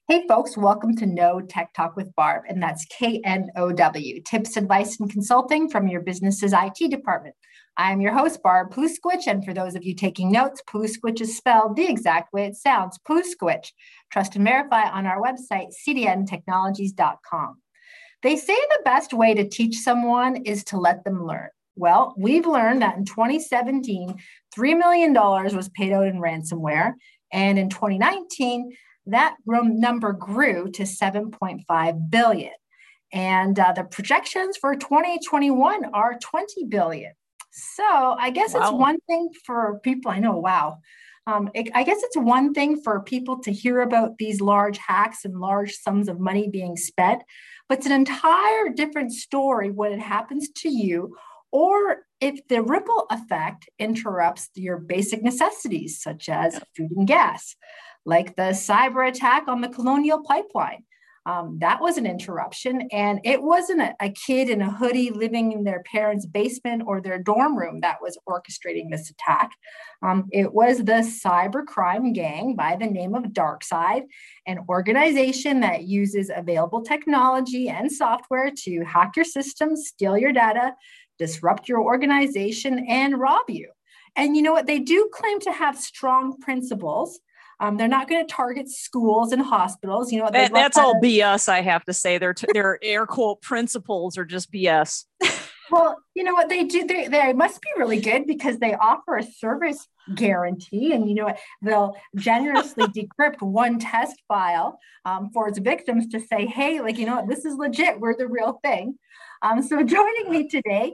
Hey folks, welcome to Know Tech Talk with Barb, and that's KNOW, tips, advice, and consulting from your business's IT department. I'm your host, Barb Pluskwich, and for those of you taking notes, Pluskwich is spelled the exact way it sounds, Pluskwich. Trust and verify on our website, cdntechnologies.com. They say the best way to teach someone is to let them learn. Well, we've learned that in 2017, $3 million was paid out in ransomware, and in 2019, that number grew to 7.5 billion. And the projections for 2021 are 20 billion. So I guess It's one thing for people, I know, wow. I guess it's one thing for people to hear about these large hacks and large sums of money being spent, but it's an entire different story when it happens to you, or if the ripple effect interrupts your basic necessities, such as food and gas. Like the cyber attack on the Colonial Pipeline. That was an interruption, and it wasn't a kid in a hoodie living in their parents' basement or their dorm room that was orchestrating this attack. It was the cybercrime gang by the name of DarkSide, an organization that uses available technology and software to hack your systems, steal your data, disrupt your organization, and rob you. And you know what? They do claim to have strong principles. They're not going to target schools and hospitals. You know, that's all BS. I have to say, their air quote principles are just BS. Well, you know what they do? They must be really good because they offer a service guarantee, and you know what? They'll generously decrypt one test file for its victims to say, "Hey, like you know what? This is legit. We're the real thing." So joining me today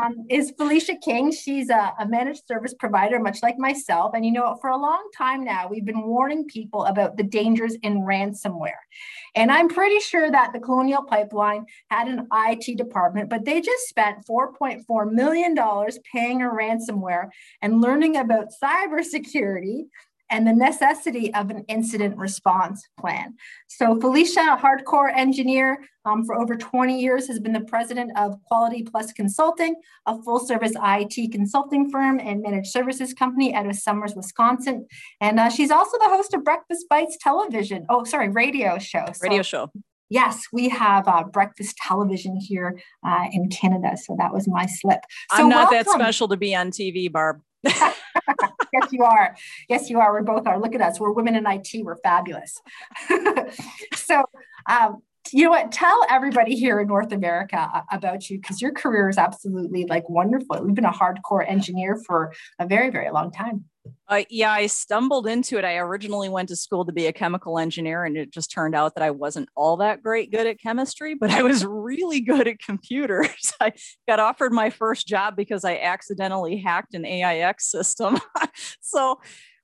is Felicia King. She's a managed service provider, much like myself. And you know, for a long time now, we've been warning people about the dangers in ransomware. And I'm pretty sure that the Colonial Pipeline had an IT department, but they just spent $4.4 million paying a ransomware and learning about cybersecurity and the necessity of an incident response plan. So Felicia, a hardcore engineer for over 20 years, has been the president of Quality Plus Consulting, a full-service IT consulting firm and managed services company out of Summers, Wisconsin. And she's also the host of Breakfast Bites radio show. Radio show. Yes, we have breakfast television here in Canada. So that was my slip. So I'm not that special to be on TV, Barb. Yes, you are. Yes, you are. We both are. Look at us. We're women in IT. We're fabulous. So, you know what? Tell everybody here in North America about you, because your career is absolutely like wonderful. You've been a hardcore engineer for a very, very long time. I stumbled into it. I originally went to school to be a chemical engineer, and it just turned out that I wasn't all that good at chemistry, but I was really good at computers. I got offered my first job because I accidentally hacked an AIX system. So,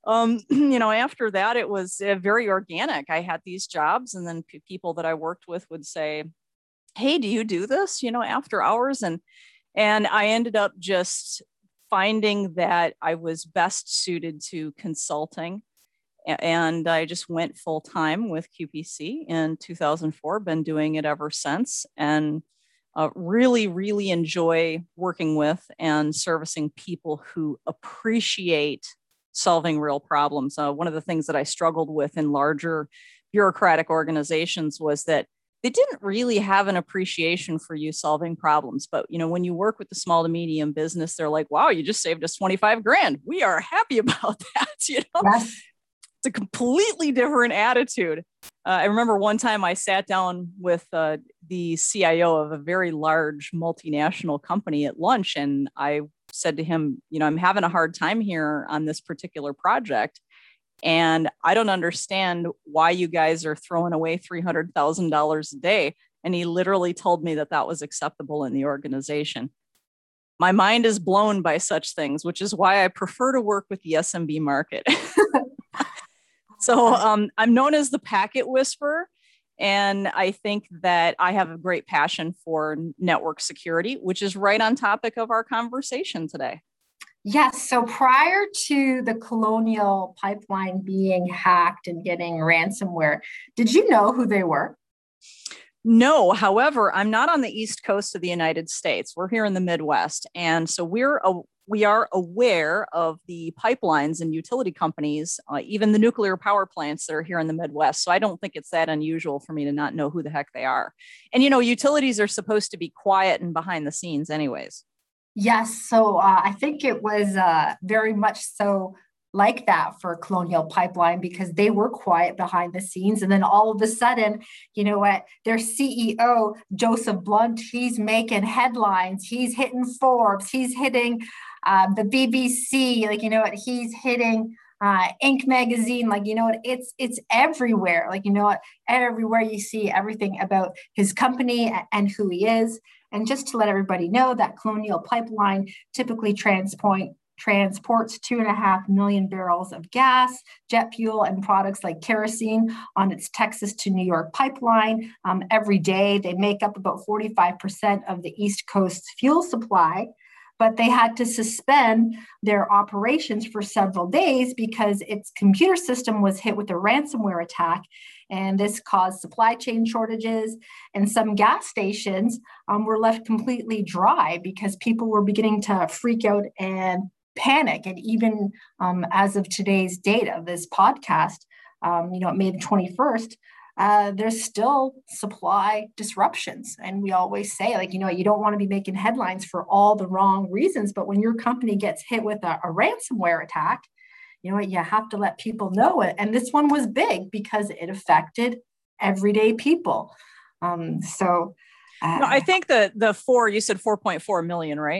after that, it was very organic. I had these jobs, and then people that I worked with would say, "Hey, do you do this, after hours?" And I ended up just finding that I was best suited to consulting. And I just went full time with QPC in 2004, been doing it ever since, and really, really enjoy working with and servicing people who appreciate solving real problems. One of the things that I struggled with in larger bureaucratic organizations was that they didn't really have an appreciation for you solving problems. But, when you work with the small to medium business, they're like, wow, you just saved us 25 grand. We are happy about that. Yes. It's a completely different attitude. I remember one time I sat down with the CIO of a very large multinational company at lunch, and I said to him, I'm having a hard time here on this particular project. And I don't understand why you guys are throwing away $300,000 a day. And he literally told me that was acceptable in the organization. My mind is blown by such things, which is why I prefer to work with the SMB market. So I'm known as the packet whisperer. And I think that I have a great passion for network security, which is right on topic of our conversation today. Yes. So prior to the Colonial Pipeline being hacked and getting ransomware, did you know who they were? No, however, I'm not on the East Coast of the United States. We're here in the Midwest. And so we are aware of the pipelines and utility companies, even the nuclear power plants that are here in the Midwest. So I don't think it's that unusual for me to not know who the heck they are. And, utilities are supposed to be quiet and behind the scenes anyways. Yes, so I think it was very much so like that for Colonial Pipeline because they were quiet behind the scenes. And then all of a sudden, you know what, their CEO, Joseph Blunt, he's making headlines. He's hitting Forbes. He's hitting the BBC. Like, you know what, he's hitting Inc. magazine. Like, you know what, it's everywhere. Like, you know what, everywhere you see everything about his company and who he is. And just to let everybody know that Colonial Pipeline typically transports 2.5 million barrels of gas, jet fuel, and products like kerosene on its Texas to New York pipeline every day. They make up about 45% of the East Coast's fuel supply, but they had to suspend their operations for several days because its computer system was hit with a ransomware attack. And this caused supply chain shortages, and some gas stations were left completely dry because people were beginning to freak out and panic. And even as of today's date of this podcast, May the 21st, there's still supply disruptions. And we always say, like, you don't want to be making headlines for all the wrong reasons. But when your company gets hit with a ransomware attack, you have to let people know it. And this one was big because it affected everyday people. I think you said 4.4 million, right?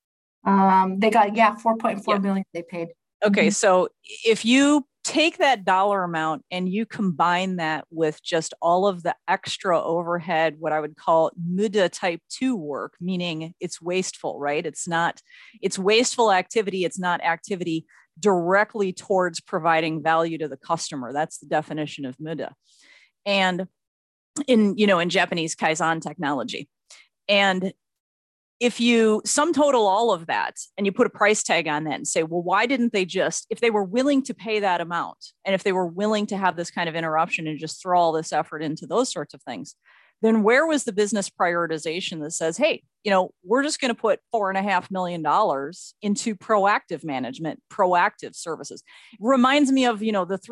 They got, 4.4 million they paid. Okay. So if you take that dollar amount and you combine that with just all of the extra overhead, what I would call MUDA type 2 work, meaning it's wasteful, right? It's wasteful activity. It's not activity directly towards providing value to the customer. That's the definition of MUDA. And in Japanese Kaizen technology. And if you sum total all of that and you put a price tag on that and say, well, why didn't they if they were willing to pay that amount, and if they were willing to have this kind of interruption and just throw all this effort into those sorts of things, then where was the business prioritization that says, hey, we're just going to put $4.5 million into proactive management, proactive services? It reminds me of, the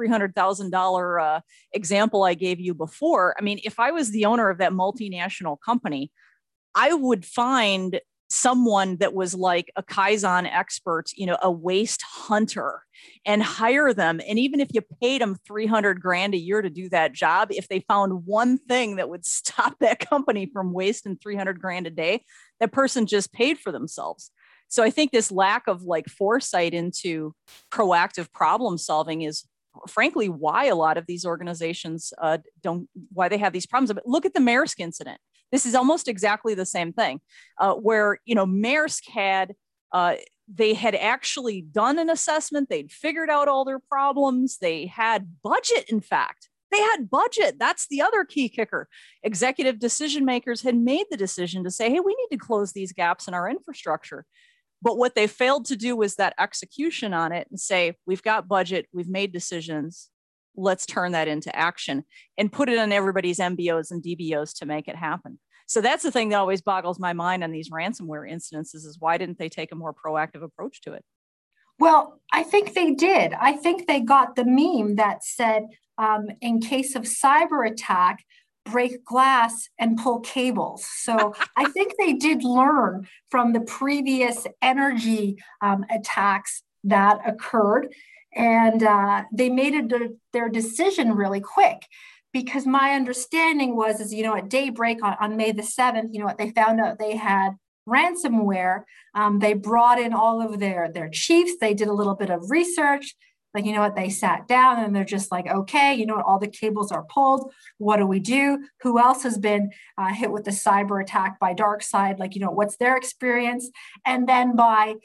$300,000 example I gave you before. I mean, if I was the owner of that multinational company, I would find someone that was like a Kaizen expert, a waste hunter, and hire them. And even if you paid them $300,000 a year to do that job, if they found one thing that would stop that company from wasting $300,000 a day, that person just paid for themselves. So I think this lack of foresight into proactive problem solving is frankly why a lot of these organizations why they have these problems. But look at the Maersk incident. This is almost exactly the same thing, where Maersk had they had actually done an assessment. They'd figured out all their problems. They had budget. In fact, they had budget. That's the other key kicker. Executive decision makers had made the decision to say, hey, we need to close these gaps in our infrastructure. But what they failed to do was that execution on it and say, we've got budget, we've made decisions, let's turn that into action and put it on everybody's MBOs and DBOs to make it happen. So that's the thing that always boggles my mind on these ransomware incidences is why didn't they take a more proactive approach to it? Well, I think they did. I think they got the meme that said, in case of cyber attack, break glass and pull cables. So I think they did learn from the previous energy attacks that occurred. And they made their decision really quick, because my understanding was, at daybreak on May the 7th, they found out they had ransomware. They brought in all of their chiefs. They did a little bit of research. They sat down and they're just like, okay, all the cables are pulled. What do we do? Who else has been hit with the cyber attack by DarkSide? What's their experience? And then by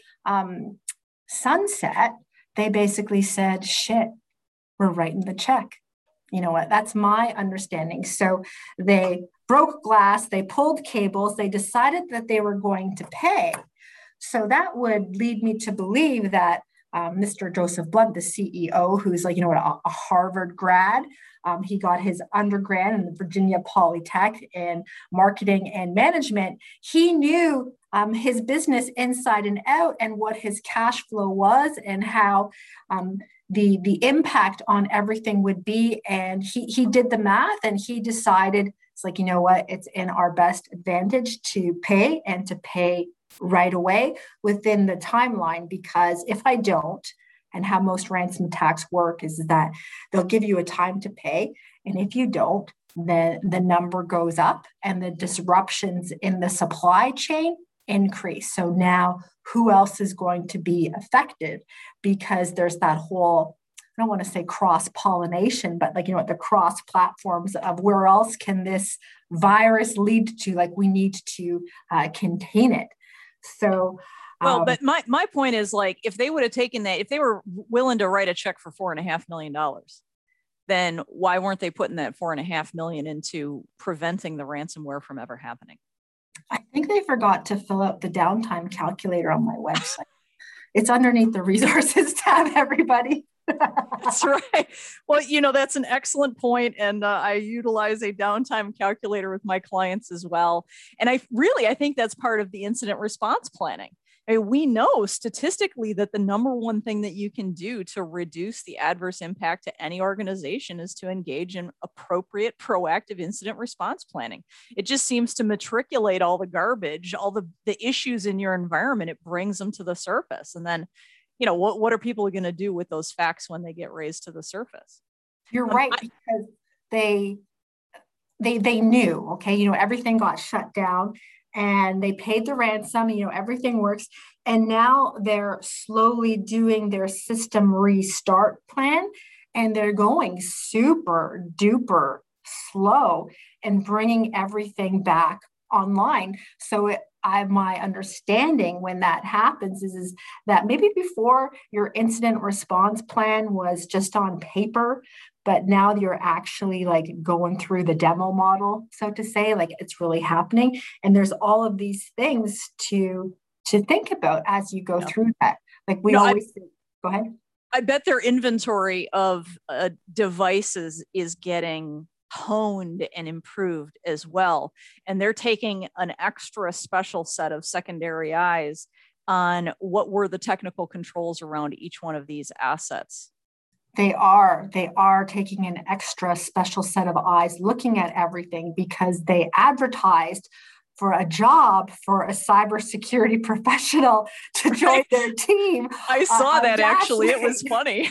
sunset, they basically said, shit, we're writing the check. That's my understanding. So they broke glass, they pulled cables, they decided that they were going to pay. So that would lead me to believe that Mr. Joseph Blunt, the CEO, who's a Harvard grad, he got his undergrad in the Virginia Polytech in marketing and management. He knew his business inside and out and what his cash flow was and how the impact on everything would be. And he did the math and he decided, it's like, you know what, it's in our best advantage to pay and to pay right away within the timeline, because if I don't, and how most ransom attacks work is that they'll give you a time to pay. And if you don't, then the number goes up and the disruptions in the supply chain increase. So now who else is going to be affected? Because there's that whole, I don't want to say cross-pollination, but like, you know, the cross platforms of where else can this virus lead to, like we need to contain it. So well, but my point is, like, if they would have taken that, if they were willing to write a check for $4.5 million, then why weren't they putting that $4.5 million into preventing the ransomware from ever happening? I think they forgot to fill out the downtime calculator on my website. It's underneath the resources tab, everybody. That's right. Well, you know, that's an excellent point. And I utilize a downtime calculator with my clients as well. And I think that's part of the incident response planning. I mean, we know statistically that the number one thing that you can do to reduce the adverse impact to any organization is to engage in appropriate proactive incident response planning. It just seems to matriculate all the garbage, all the issues in your environment. It brings them to the surface. And then, you know, what are people going to do with those facts when they get raised to the surface? You're right, because they knew, okay, you know, everything got shut down and they paid the ransom, you know, everything works. And now they're slowly doing their system restart plan and they're going super duper slow and bringing everything back online. So my understanding when that happens is that maybe before your incident response plan was just on paper, but now you're actually like going through the demo model, so to say, like it's really happening. And there's all of these things to think about as you go through that. Like we always say, go ahead. I bet their inventory of devices is getting honed and improved as well. And they're taking an extra special set of secondary eyes on what were the technical controls around each one of these assets. They are taking an extra special set of eyes looking at everything because they advertised for a job for a cybersecurity professional to join their team. I saw that actually. It was funny.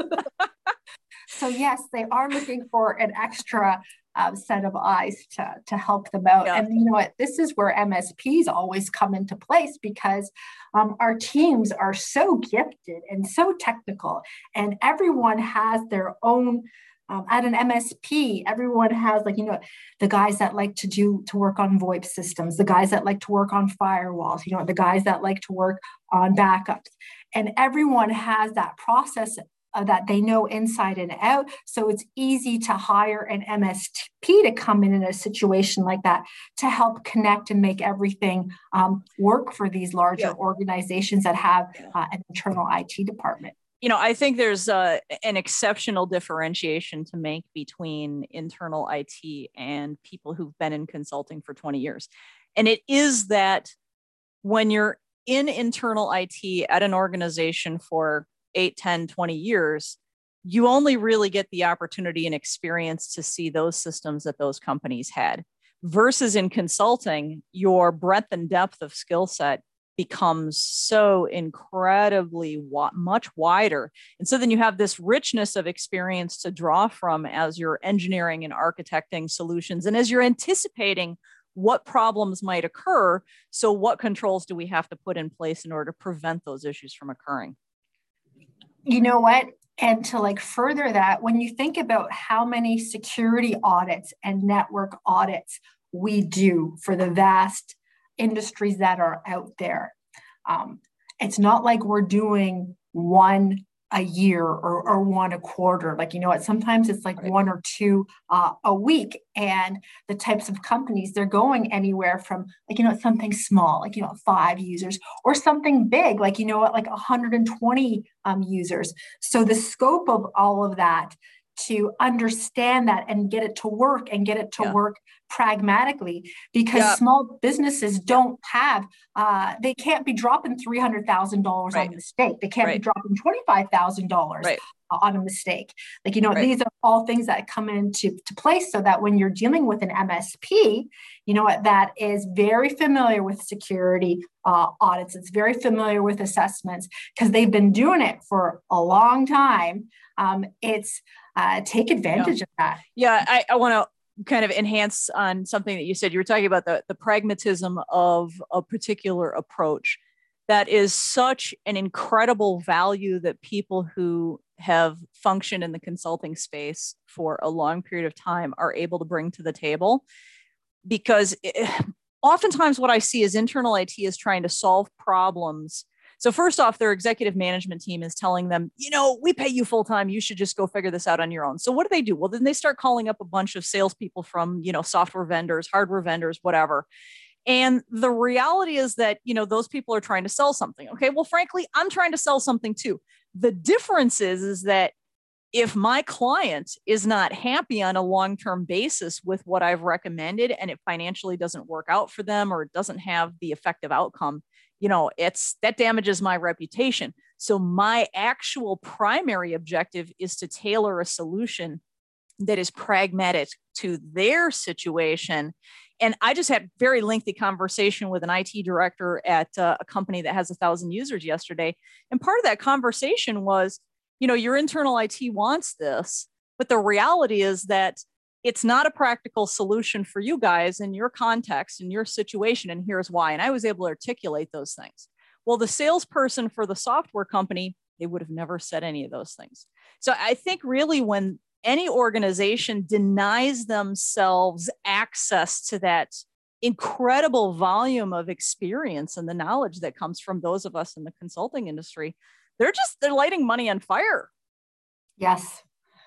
So yes, they are looking for an extra set of eyes to help them out. Yeah. And you know what? This is where MSPs always come into place because our teams are so gifted and so technical, and everyone has their own. At an MSP, everyone has, like, you know, the guys that like to work on VoIP systems, the guys that like to work on firewalls, you know, the guys that like to work on backups, and everyone has that process that they know inside and out. So it's easy to hire an MSP to come in a situation like that to help connect and make everything work for these larger organizations that have an internal IT department. You know, I think there's an exceptional differentiation to make between internal IT and people who've been in consulting for 20 years. And it is that when you're in internal IT at an organization for 8, 10, 20 years, you only really get the opportunity and experience to see those systems that those companies had. Versus in consulting, your breadth and depth of skill set becomes so incredibly much wider. And so then you have this richness of experience to draw from as you're engineering and architecting solutions and as you're anticipating what problems might occur. So what controls do we have to put in place in order to prevent those issues from occurring? You know what? And to like further that, when you think about how many security audits and network audits we do for the vast industries that are out there, it's not like we're doing one a year or one a quarter. Like, you know what, sometimes it's like one or two a week. And the types of companies, they're going anywhere from, like, you know, something small, like, you know, 5 users, or something big, like, you know what, like 120 users. So the scope of all of that to understand that and get it to work and get it to work pragmatically, because small businesses don't have, they can't be dropping $300,000 on a mistake. They can't be dropping $25,000 on a mistake. Like, these are all things that come into place, so that when you're dealing with an MSP, that is very familiar with security audits, it's very familiar with assessments, because they've been doing it for a long time. It's take advantage of that. Yeah, I want to kind of enhance on something that you said. You were talking about the pragmatism of a particular approach. That is such an incredible value that people who have functioned in the consulting space for a long period of time are able to bring to the table. Because oftentimes what I see is internal IT is trying to solve problems. So first off, their executive management team is telling them, we pay you full time. You should just go figure this out on your own. So what do? Well, then they start calling up a bunch of salespeople from, software vendors, hardware vendors, whatever. And the reality is that, those people are trying to sell something. Okay, well, frankly, I'm trying to sell something too. The difference is that if my client is not happy on a long-term basis with what I've recommended, and it financially doesn't work out for them, or it doesn't have the effective outcome, that damages my reputation. So my actual primary objective is to tailor a solution that is pragmatic to their situation. And I just had a very lengthy conversation with an IT director at a company that has 1,000 users yesterday. And part of that conversation was, your internal IT wants this, but the reality is that it's not a practical solution for you guys in your context, in your situation, and here's why. And I was able to articulate those things. Well, the salesperson for the software company, they would have never said any of those things. So I think really when any organization denies themselves access to that incredible volume of experience and the knowledge that comes from those of us in the consulting industry, they're lighting money on fire. Yes.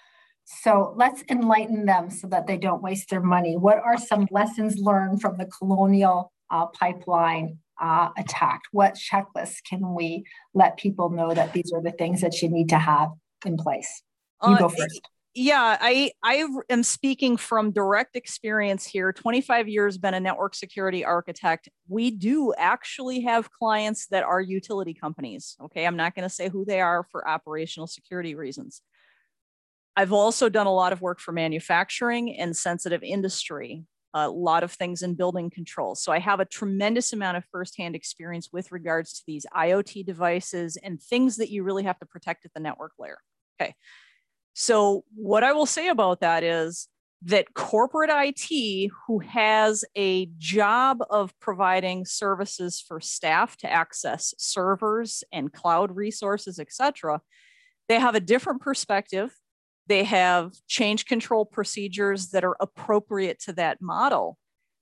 So let's enlighten them so that they don't waste their money. What are some lessons learned from the Colonial Pipeline attack? What checklists can we let people know that these are the things that you need to have in place? You go first. Yeah, I am speaking from direct experience here. 25 years, been a network security architect. We do actually have clients that are utility companies. Okay, I'm not going to say who they are for operational security reasons. I've also done a lot of work for manufacturing and sensitive industry, a lot of things in building control. So I have a tremendous amount of firsthand experience with regards to these IoT devices and things that you really have to protect at the network layer. Okay. So what I will say about that is that corporate IT, who has a job of providing services for staff to access servers and cloud resources, et cetera, they have a different perspective. They have change control procedures that are appropriate to that model.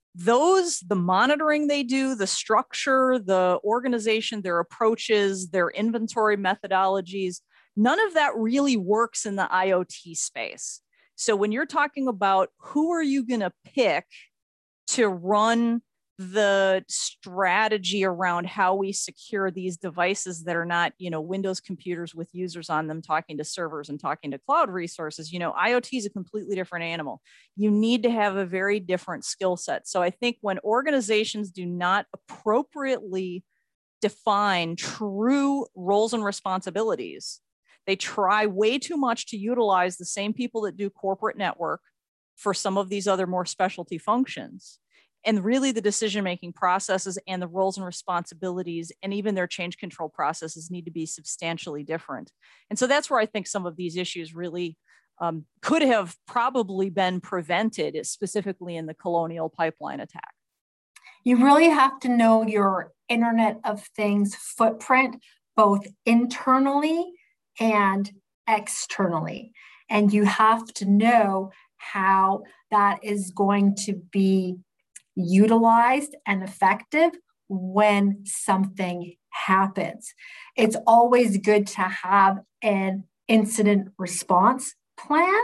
The monitoring they do, the structure, the organization, their approaches, their inventory methodologies, none of that really works in the IoT space. So when you're talking about who are you going to pick to run the strategy around how we secure these devices that are not, Windows computers with users on them talking to servers and talking to cloud resources, IoT is a completely different animal. You need to have a very different skill set. So I think when organizations do not appropriately define true roles and responsibilities, they try way too much to utilize the same people that do corporate network for some of these other more specialty functions. And really the decision-making processes and the roles and responsibilities and even their change control processes need to be substantially different. And so that's where I think some of these issues really could have probably been prevented, specifically in the Colonial Pipeline attack. You really have to know your Internet of Things footprint, both internally and externally. And you have to know how that is going to be utilized and effective when something happens. It's always good to have an incident response plan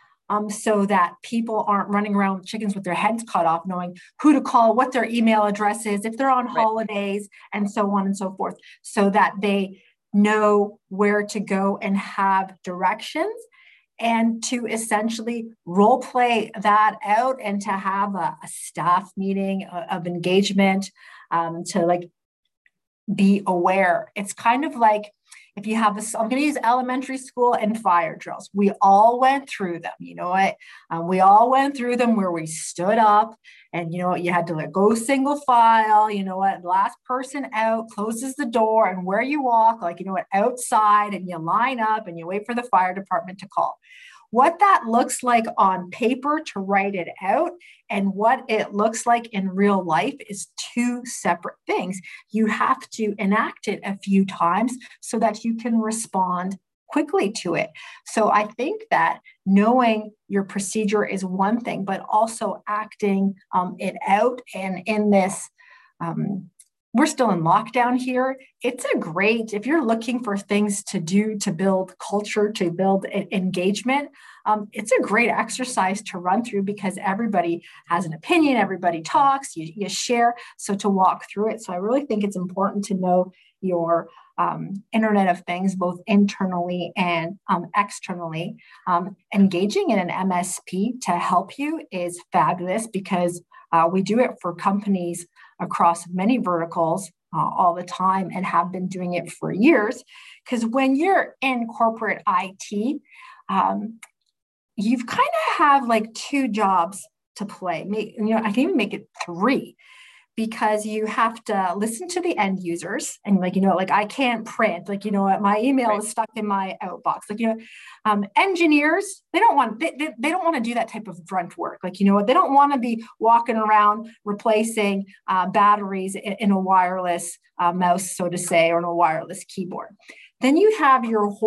so that people aren't running around with chickens with their heads cut off, knowing who to call, what their email address is, if they're on holidays, and so on and so forth, so that they know where to go and have directions. and to essentially role play that out and to have a staff meeting of engagement, to like be aware. It's kind of like if you have this, I'm going to use elementary school and fire drills. We all went through them. You know what? We all went through them where we stood up and you know what? You had to like go single file. You know what? Last person out closes the door, and where you walk, like, you know what? Outside, and you line up and you wait for the fire department to call. What that looks like on paper to write it out and what it looks like in real life is two separate things. You have to enact it a few times so that you can respond quickly to it. So I think that knowing your procedure is one thing, but also acting it out. And in this, we're still in lockdown here. It's a great, if you're looking for things to do to build culture, to build engagement, it's a great exercise to run through because everybody has an opinion, everybody talks, you share. So to walk through it. So I really think it's important to know your Internet of Things, both internally and externally. Engaging in an MSP to help you is fabulous because we do it for companies across many verticals all the time and have been doing it for years. Because when you're in corporate IT, you've kind of have like two jobs to play. You know, I can even make it three because you have to listen to the end users and like, you know, like I can't print, like, you know what, my email is stuck in my outbox. Like, you know, engineers, they don't want to do that type of grunt work. Like, you know what, they don't want to be walking around replacing batteries in a wireless mouse, so to say, or in a wireless keyboard. Then you have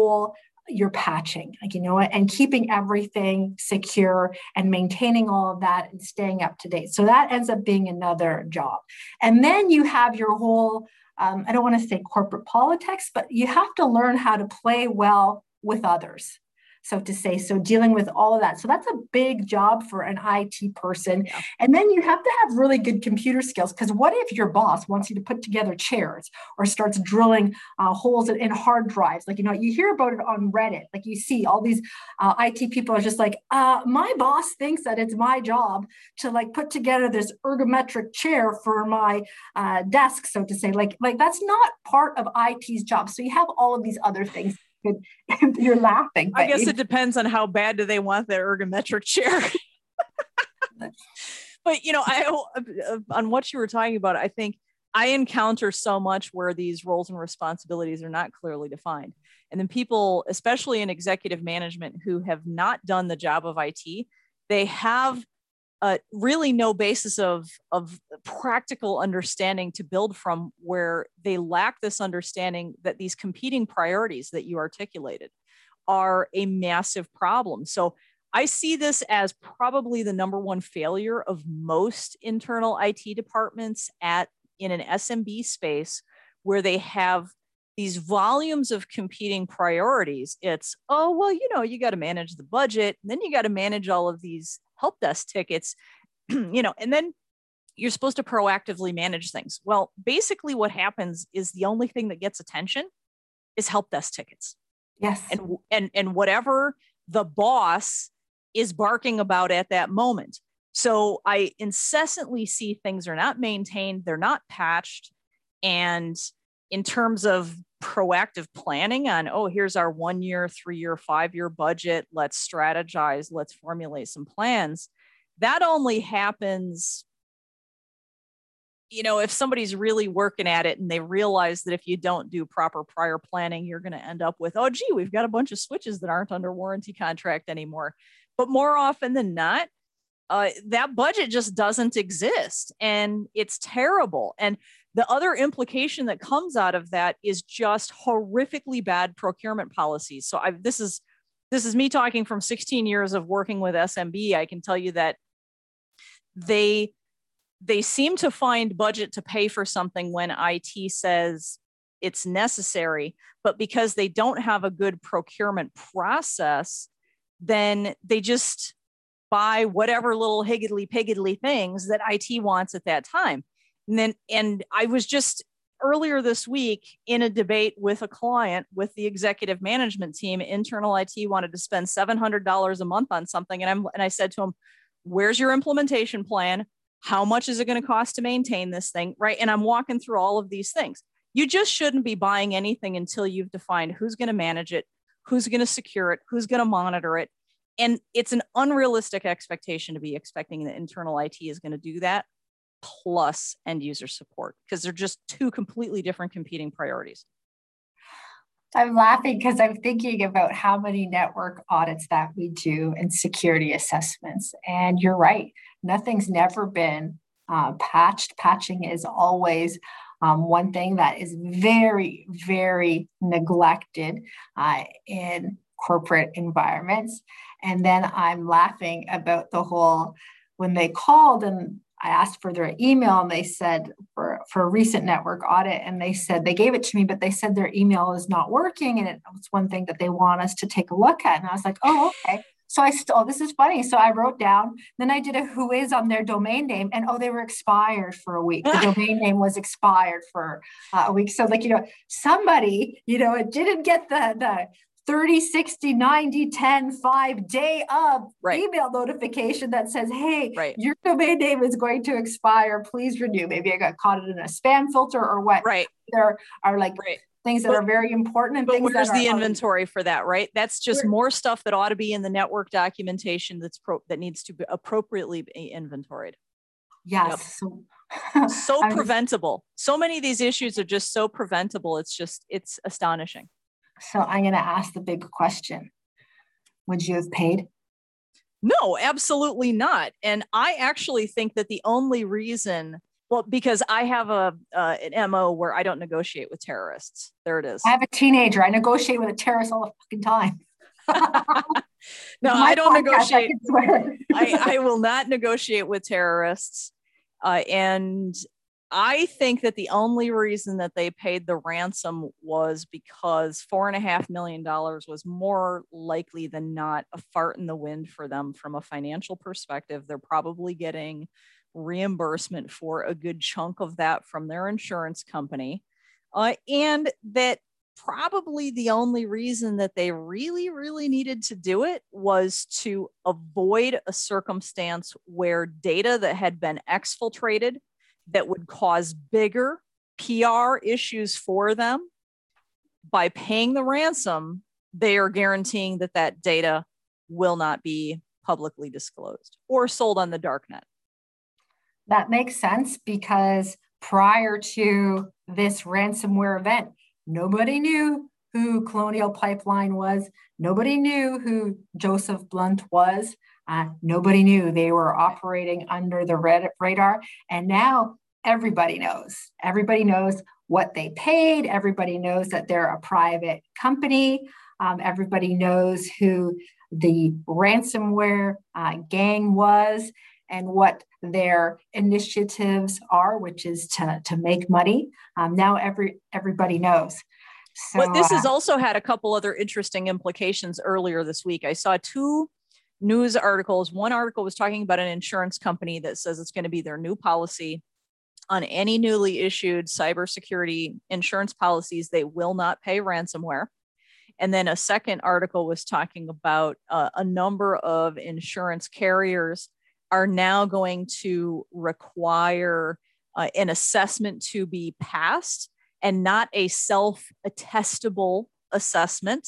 your patching, like, you know what, and keeping everything secure and maintaining all of that and staying up to date. So that ends up being another job. And then you have your whole, I don't want to say corporate politics, but you have to learn how to play well with others. So to say, so dealing with all of that. So that's a big job for an IT person. Yeah. And then you have to have really good computer skills because what if your boss wants you to put together chairs or starts drilling holes in hard drives? Like, you know, you hear about it on Reddit. Like you see all these IT people are just like, my boss thinks that it's my job to like put together this ergometric chair for my desk, so to say. Like that's not part of IT's job. So you have all of these other things. You're laughing. I guess it depends on how bad do they want their ergometric chair. But, you know, on what you were talking about, I think I encounter so much where these roles and responsibilities are not clearly defined. And then people, especially in executive management, who have not done the job of IT, they have really no basis of practical understanding to build from, where they lack this understanding that these competing priorities that you articulated are a massive problem. So I see this as probably the number one failure of most internal IT departments in an SMB space, where they have these volumes of competing priorities. It's, oh, well, you know, you got to manage the budget, and then you got to manage all of these help desk tickets, you know, and then you're supposed to proactively manage things. Well, basically what happens is the only thing that gets attention is help desk tickets. Yes. And whatever the boss is barking about at that moment. So I incessantly see things are not maintained, they're not patched. And in terms of proactive planning on, oh, here's our 1 year, 3 year, 5 year budget, let's strategize, let's formulate some plans. That only happens, you know, if somebody's really working at it and they realize that if you don't do proper prior planning, you're going to end up with, oh, gee, we've got a bunch of switches that aren't under warranty contract anymore. But more often than not, that budget just doesn't exist, and it's terrible. And the other implication that comes out of that is just horrifically bad procurement policies. So this is me talking from 16 years of working with SMB. I can tell you that they seem to find budget to pay for something when IT says it's necessary, but because they don't have a good procurement process, then they just buy whatever little higgly-piggly things that IT wants at that time. And I was just earlier this week in a debate with a client with the executive management team, internal IT wanted to spend $700 a month on something. And I said to him, where's your implementation plan? How much is it going to cost to maintain this thing? Right. And I'm walking through all of these things. You just shouldn't be buying anything until you've defined who's going to manage it, who's going to secure it, who's going to monitor it. And it's an unrealistic expectation to be expecting that internal IT is going to do that plus end user support, because they're just two completely different competing priorities. I'm laughing because I'm thinking about how many network audits that we do and security assessments. And you're right, nothing's never been patched. Patching is always one thing that is very, very neglected in corporate environments. And then I'm laughing about the whole, when they called and I asked for their email and they said for a recent network audit, and they said they gave it to me, but they said their email is not working. And it's one thing that they want us to take a look at. And I was like, oh, okay. So this is funny. So I wrote down, then I did a who is on their domain name, and they were expired for a week. The domain name was expired for a week. So somebody, it didn't get the 30, 60, 90, 10, 5 day of email notification that says, hey, your domain name is going to expire. Please renew. Maybe I got caught in a spam filter or what. There are things that are very important. And but where's the inventory for that, right? That's just more stuff that ought to be in the network documentation that needs to be appropriately be inventoried. Yes. Yep. So preventable. So many of these issues are just so preventable. It's astonishing. So I'm going to ask the big question. Would you have paid? No, absolutely not. And I actually think that the only reason, because I have an MO where I don't negotiate with terrorists. There it is. I have a teenager. I negotiate with a terrorist all the fucking time. No, I don't negotiate. I will not negotiate with terrorists. And I think that the only reason that they paid the ransom was because $4.5 million was more likely than not a fart in the wind for them from a financial perspective. They're probably getting reimbursement for a good chunk of that from their insurance company. And that probably the only reason that they really, really needed to do it was to avoid a circumstance where data that had been exfiltrated that would cause bigger PR issues for them. By paying the ransom, they are guaranteeing that data will not be publicly disclosed or sold on the darknet. That makes sense, because prior to this ransomware event, nobody knew who Colonial Pipeline was. Nobody knew who Joseph Blunt was. Nobody knew they were operating under the radar. And now everybody knows. Everybody knows what they paid. Everybody knows that they're a private company. Everybody knows who the ransomware gang was and what their initiatives are, which is to make money. Now everybody knows. So, but this has also had a couple other interesting implications earlier this week. I saw two news articles. One article was talking about an insurance company that says it's going to be their new policy on any newly issued cybersecurity insurance policies. They will not pay ransomware. And then a second article was talking about a number of insurance carriers are now going to require an assessment to be passed and not a self-attestable assessment.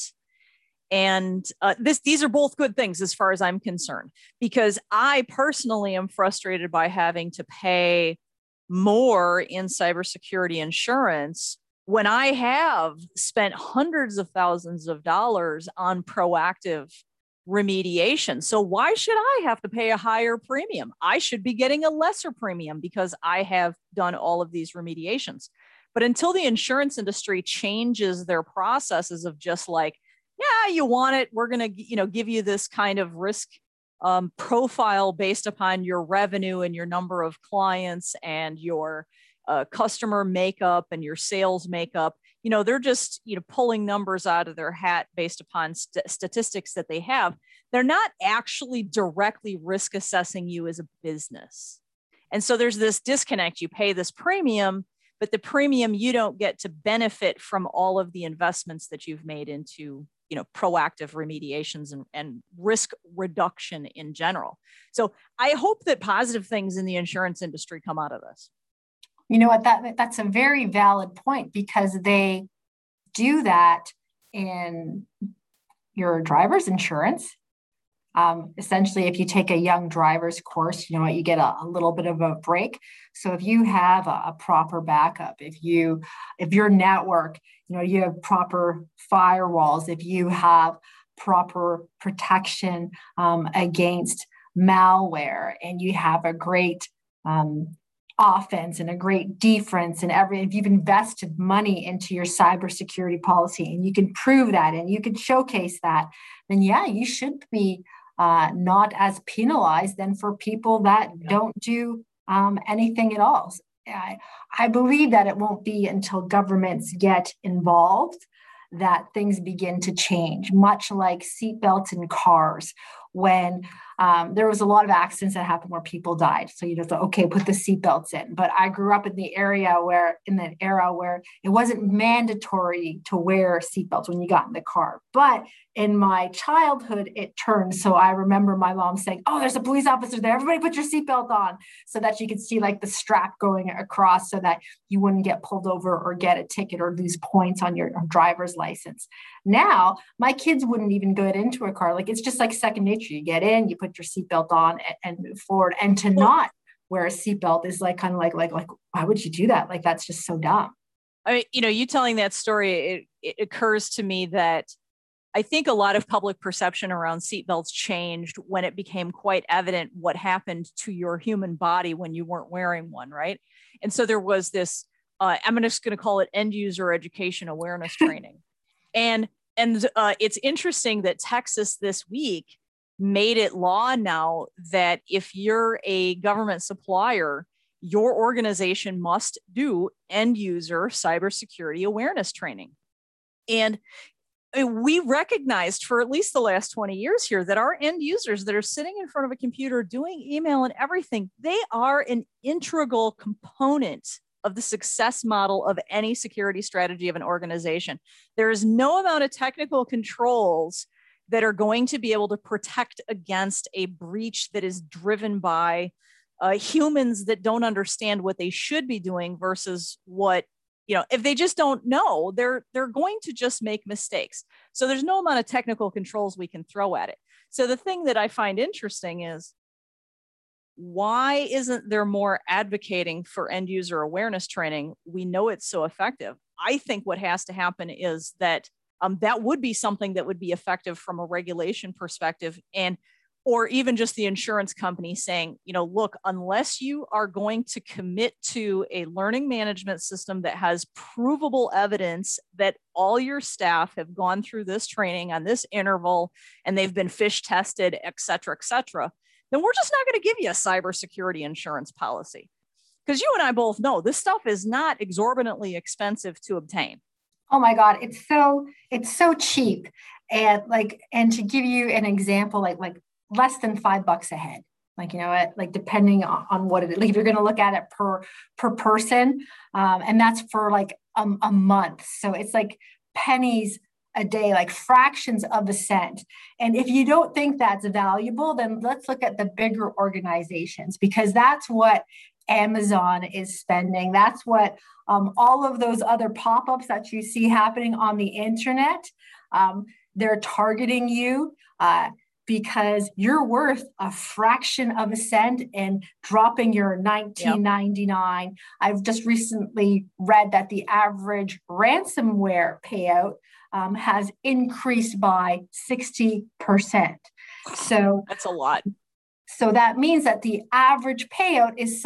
And these are both good things as far as I'm concerned, because I personally am frustrated by having to pay more in cybersecurity insurance when I have spent hundreds of thousands of dollars on proactive remediation. So why should I have to pay a higher premium? I should be getting a lesser premium because I have done all of these remediations. But until the insurance industry changes their processes of just like, yeah, you want it, we're going to, give you this kind of risk profile based upon your revenue and your number of clients and your customer makeup and your sales makeup. They're just, pulling numbers out of their hat based upon statistics that they have. They're not actually directly risk assessing you as a business. And so there's this disconnect. You pay this premium, but the premium, you don't get to benefit from all of the investments that you've made into, proactive remediations and risk reduction in general. So I hope that positive things in the insurance industry come out of this. You know what, that's a very valid point, because they do that in your driver's insurance. Essentially, if you take a young driver's course, you know what, you get a little bit of a break. So if you have a proper backup, if your network, you have proper firewalls, if you have proper protection against malware, and you have a great offense and a great defense, and if you've invested money into your cybersecurity policy and you can prove that and you can showcase that, then yeah, you should be not as penalized than for people that don't do anything at all. I believe that it won't be until governments get involved that things begin to change, much like seatbelts in cars. When there was a lot of accidents that happened where people died. So you just thought, okay, put the seatbelts in. But I grew up in the era where it wasn't mandatory to wear seatbelts when you got in the car. But in my childhood, it turned. So I remember my mom saying, oh, there's a police officer there. Everybody put your seatbelt on, so that you could see like the strap going across so that you wouldn't get pulled over or get a ticket or lose points on your driver's license. Now, my kids wouldn't even get into a car. Like, it's just like second nature. You get in, you put your seatbelt on and move forward. And to not wear a seatbelt is like kind of like, why would you do that? Like, that's just so dumb. I mean, you telling that story, it occurs to me that I think a lot of public perception around seatbelts changed when it became quite evident what happened to your human body when you weren't wearing one, right? And so there was this, I'm just going to call it end user education awareness training. And it's interesting that Texas this week made it law now that if you're a government supplier, your organization must do end user cybersecurity awareness training. And we recognized for at least the last 20 years here that our end users that are sitting in front of a computer doing email and everything, they are an integral component of the success model of any security strategy of an organization. There is no amount of technical controls that are going to be able to protect against a breach that is driven by humans that don't understand what they should be doing versus what, if they just don't know, they're going to just make mistakes. So there's no amount of technical controls we can throw at it. So the thing that I find interesting is, why isn't there more advocating for end user awareness training? We know it's so effective. I think what has to happen is that that would be something that would be effective from a regulation perspective, or even just the insurance company saying, look, unless you are going to commit to a learning management system that has provable evidence that all your staff have gone through this training on this interval and they've been fish tested, et cetera, then we're just not going to give you a cybersecurity insurance policy. Because you and I both know this stuff is not exorbitantly expensive to obtain. Oh my God, it's so cheap. And to give you an example, like less than $5 a head. Depending on what if you're going to look at it per person, and that's for like a month. So it's like pennies a day, like fractions of a cent. And if you don't think that's valuable, then let's look at the bigger organizations, because that's what Amazon is spending. That's what all of those other pop-ups that you see happening on the internet, they're targeting you because you're worth a fraction of a cent and dropping your $19.99. Yep. I've just recently read that the average ransomware payout has increased by 60%. So that's a lot. So that means that the average payout is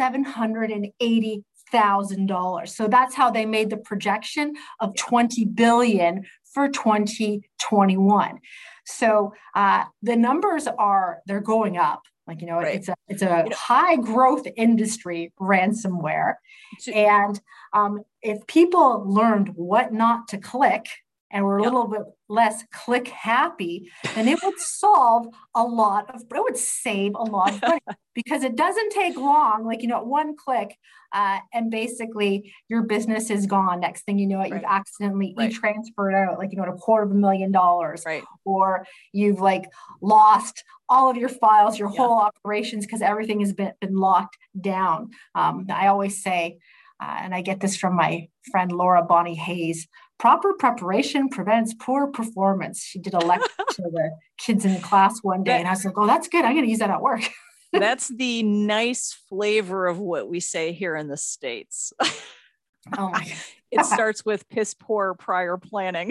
$780,000. So that's how they made the projection of $20 billion for 2021. So the numbers they're going up. Right. It's a high growth industry, ransomware. And if people learned what not to click, and we're a little bit less click happy, then it would it would save a lot of money because it doesn't take long, like, one click, and basically your business is gone. Next thing you know it, you've accidentally e-transferred out, like, $250,000, or you've like lost all of your files, your whole operations, because everything has been locked down. I always say, and I get this from my friend Laura Bonnie Hayes, proper preparation prevents poor performance. She did a lecture to the kids in class one day, and I was like, oh, that's good. I'm going to use that at work. That's the nice flavor of what we say here in the States. Oh my God. It starts with piss poor prior planning.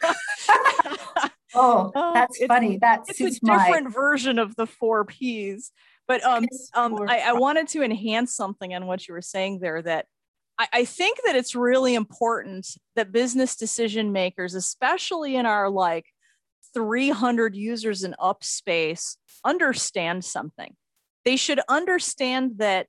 Oh, that's funny. It's a different version of the 4 Ps. But I wanted to enhance something on what you were saying there, that I think that it's really important that business decision makers, especially in our like 300 users and up space, understand something. They should understand that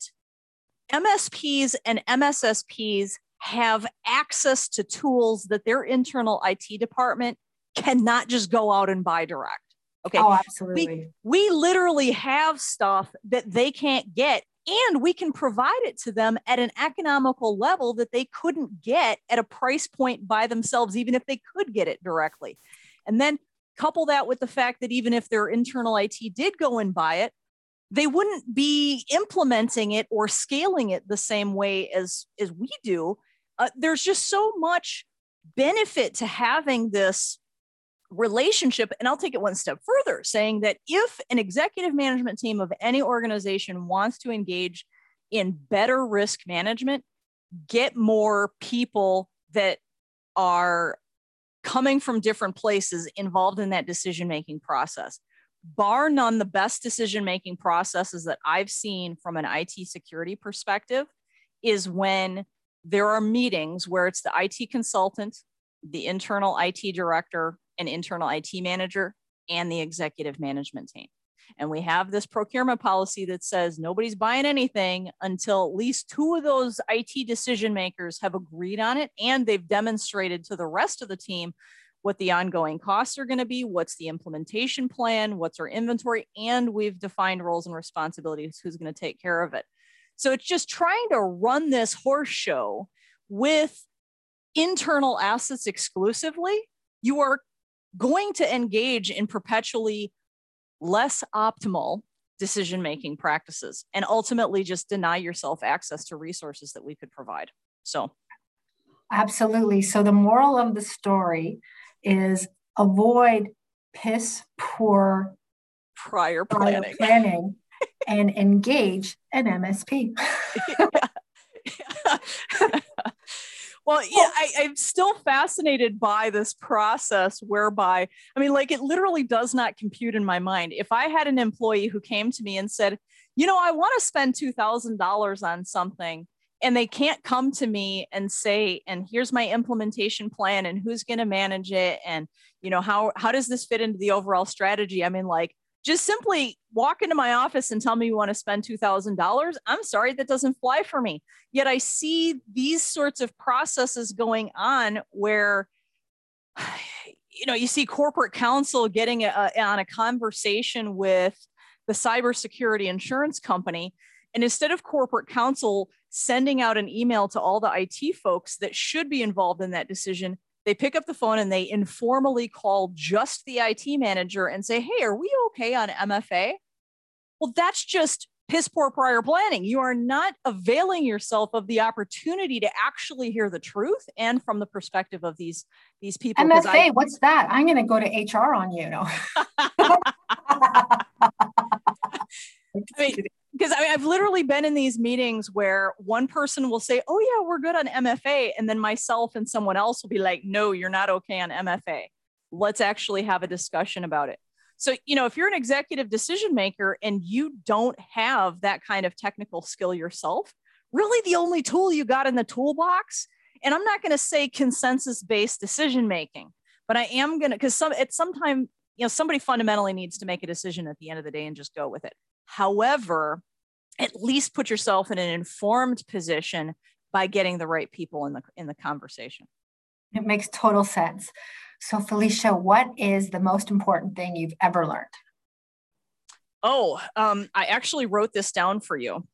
MSPs and MSSPs have access to tools that their internal IT department cannot just go out and buy direct. Okay. Oh, absolutely. We literally have stuff that they can't get, and we can provide it to them at an economical level that they couldn't get at a price point by themselves, even if they could get it directly. And then couple that with the fact that even if their internal IT did go and buy it, they wouldn't be implementing it or scaling it the same way as we do. There's just so much benefit to having this relationship. And I'll take it one step further, saying that if an executive management team of any organization wants to engage in better risk management, get more people that are coming from different places involved in that decision-making process. Bar none, the best decision-making processes that I've seen from an IT security perspective is when there are meetings where it's the IT consultant, the internal IT director, an internal IT manager, and the executive management team. And we have this procurement policy that says nobody's buying anything until at least 2 of those IT decision makers have agreed on it, and they've demonstrated to the rest of the team what the ongoing costs are going to be, what's the implementation plan, what's our inventory, and we've defined roles and responsibilities, who's going to take care of it. So it's just trying to run this horse show with internal assets exclusively. You are going to engage in perpetually less optimal decision-making practices and ultimately just deny yourself access to resources that we could provide. So absolutely. So the moral of the story is avoid piss poor prior planning and engage an MSP. Well, yeah, I'm still fascinated by this process whereby, I mean, like, it literally does not compute in my mind. If I had an employee who came to me and said, I want to spend $2,000 on something, and they can't come to me and say, and here's my implementation plan and who's going to manage it. And, how does this fit into the overall strategy? I mean, like, just simply walk into my office and tell me you want to spend $2,000. I'm sorry, that doesn't fly for me. Yet I see these sorts of processes going on where, you see corporate counsel getting on a conversation with the cybersecurity insurance company. And instead of corporate counsel sending out an email to all the IT folks that should be involved in that decision, they pick up the phone and they informally call just the IT manager and say, hey, are we okay on MFA? Well, that's just piss poor prior planning. You are not availing yourself of the opportunity to actually hear the truth and from the perspective of these people. MFA, what's that? I'm going to go to HR on you. Because I've literally been in these meetings where one person will say, oh yeah, we're good on MFA. And then myself and someone else will be like, no, you're not okay on MFA. Let's actually have a discussion about it. So, if you're an executive decision maker and you don't have that kind of technical skill yourself, really the only tool you got in the toolbox, and I'm not going to say consensus-based decision making, but I am going to, because sometimes, somebody fundamentally needs to make a decision at the end of the day and just go with it. However, at least put yourself in an informed position by getting the right people in the conversation. It makes total sense. So Felicia, what is the most important thing you've ever learned? Oh, I actually wrote this down for you.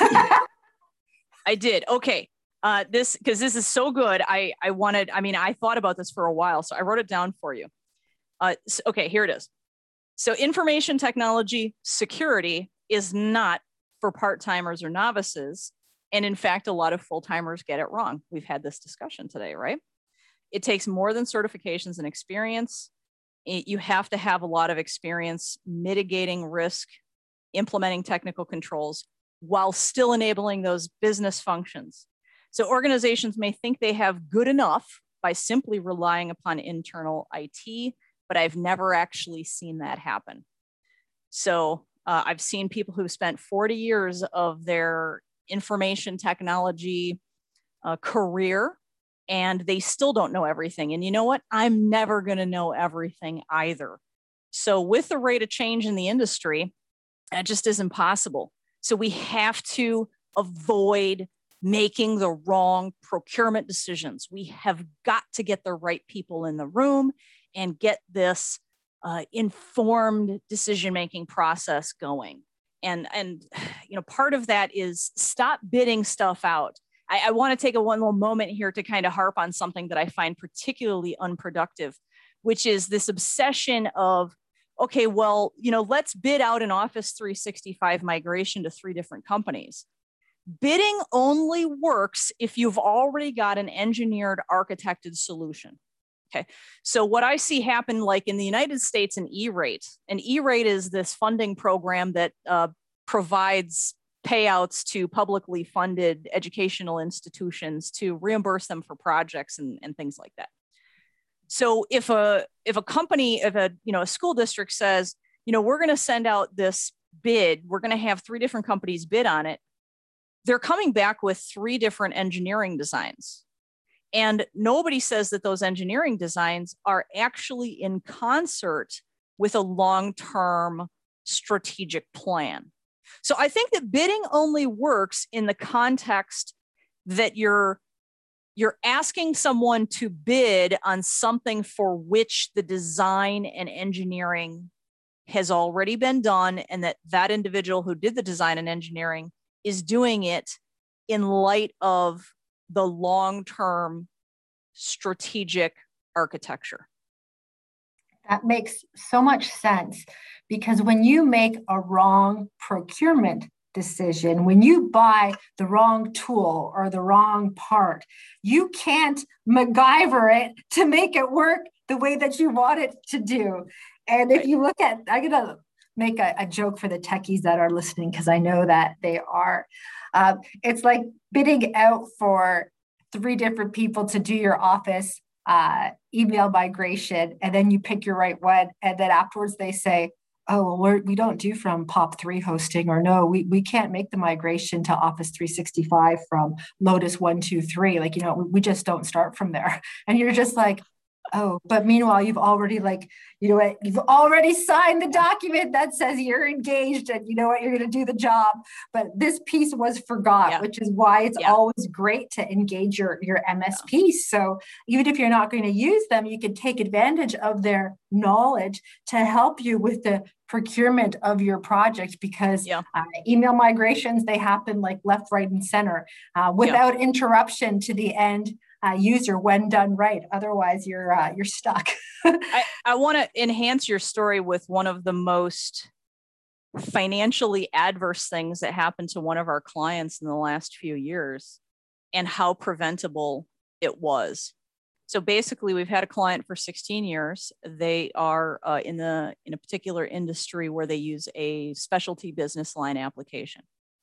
I did. Okay. Because this is so good. I thought about this for a while, so I wrote it down for you. Okay, here it is. So information technology security is not for part-timers or novices. And in fact, a lot of full-timers get it wrong. We've had this discussion today, right? It takes more than certifications and experience. You have to have a lot of experience mitigating risk, implementing technical controls, while still enabling those business functions. So organizations may think they have good enough by simply relying upon internal IT, but I've never actually seen that happen. So I've seen people who've spent 40 years of their information technology career, and they still don't know everything. And you know what? I'm never going to know everything either. So with the rate of change in the industry, that just isn't possible. So we have to avoid making the wrong procurement decisions. We have got to get the right people in the room and get this informed decision-making process going. And part of that is stop bidding stuff out. I want to take one little moment here to kind of harp on something that I find particularly unproductive, which is this obsession of, okay, well, let's bid out an Office 365 migration to 3 different companies. Bidding only works if you've already got an engineered, architected solution. Okay, so what I see happen, like in the United States, an E-rate is this funding program that provides payouts to publicly funded educational institutions to reimburse them for projects and things like that. So if a company, if a school district says, we're going to send out this bid, we're going to have 3 different companies bid on it, they're coming back with 3 different engineering designs. And nobody says that those engineering designs are actually in concert with a long-term strategic plan. So I think that bidding only works in the context that you're asking someone to bid on something for which the design and engineering has already been done, and that individual who did the design and engineering is doing it in light of the long-term strategic architecture. That makes so much sense, because when you make a wrong procurement decision, when you buy the wrong tool or the wrong part, you can't MacGyver it to make it work the way that you want it to do. And if you look at, I'm going to make a joke for the techies that are listening, because I know that they are. It's like bidding out for 3 different people to do your Office email migration, and then you pick your right one, and then afterwards they say, oh, well, we don't do from POP3 hosting, or no, we can't make the migration to Office 365 from Lotus 123. Like, we just don't start from there. And you're just like, oh, but meanwhile, you've already you've already signed the document that says you're engaged and you're going to do the job. But this piece was forgot, which is why it's always great to engage your MSPs. So even if you're not going to use them, you can take advantage of their knowledge to help you with the procurement of your project, because email migrations, they happen like left, right, and center without interruption to the end user when done right. Otherwise, you're stuck. I want to enhance your story with one of the most financially adverse things that happened to one of our clients in the last few years, and how preventable it was. So basically, we've had a client for 16 years. They are in a particular industry where they use a specialty business line application.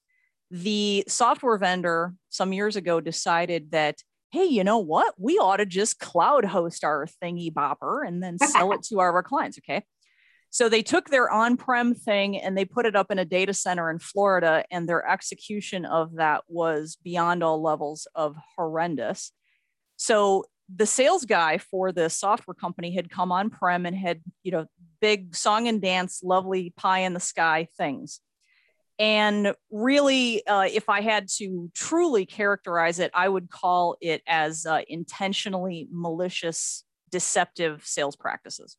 The software vendor some years ago decided that, hey, you know what? We ought to just cloud host our thingy bopper and then sell it to our clients, okay? So they took their on-prem thing and they put it up in a data center in Florida, and their execution of that was beyond all levels of horrendous. So the sales guy for the software company had come on-prem and had, big song and dance, lovely pie in the sky things. And really, if I had to truly characterize it, I would call it as intentionally malicious deceptive sales practices.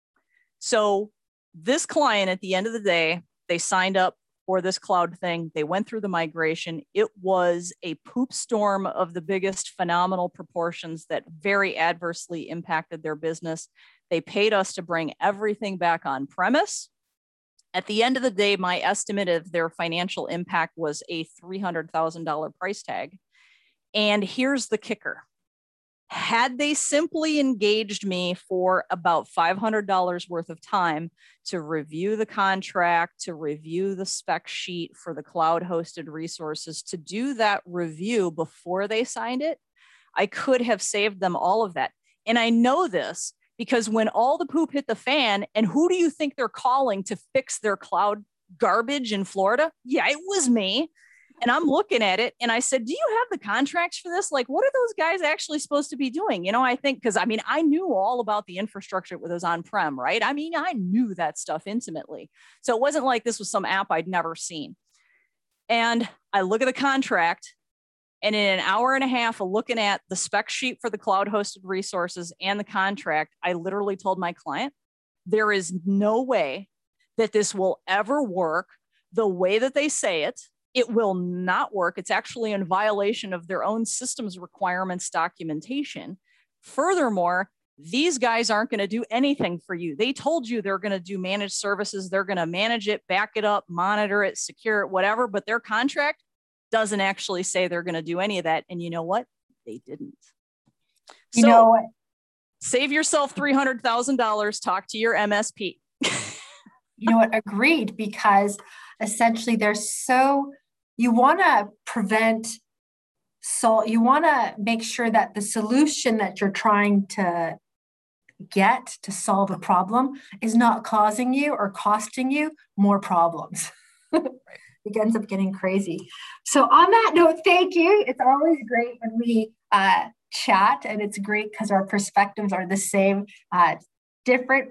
So this client, at the end of the day, they signed up for this cloud thing. They went through the migration. It was a poop storm of the biggest phenomenal proportions that very adversely impacted their business. They paid us to bring everything back on premise. At the end of the day, my estimate of their financial impact was a $300,000 price tag. And here's the kicker. Had they simply engaged me for about $500 worth of time to review the contract, to review the spec sheet for the cloud hosted resources, to do that review before they signed it, I could have saved them all of that. And I know this because when all the poop hit the fan, and who do you think they're calling to fix their cloud garbage in Florida? Yeah, it was me. And I'm looking at it and I said, do you have the contracts for this? Like, what are those guys actually supposed to be doing? You know, I think, because I mean, I knew all about the infrastructure with those on-prem, right? I mean, I knew that stuff intimately. So it wasn't like this was some app I'd never seen. And I look at the contract, and in an hour and a half of looking at the spec sheet for the cloud hosted resources and the contract, I literally told my client, there is no way that this will ever work the way that they say it. It will not work. It's actually in violation of their own systems requirements documentation. Furthermore, these guys aren't going to do anything for you. They told you they're going to do managed services. They're going to manage it, back it up, monitor it, secure it, whatever. But their contract doesn't actually say they're going to do any of that. And you know what? They didn't. So save yourself $300,000. Talk to your MSP. You know what? Agreed, because essentially you want to prevent, you want to make sure that the solution that you're trying to get to solve a problem is not causing you or costing you more problems. It ends up getting crazy. So on that note, thank you. It's always great when we chat, and it's great because our perspectives are the same, different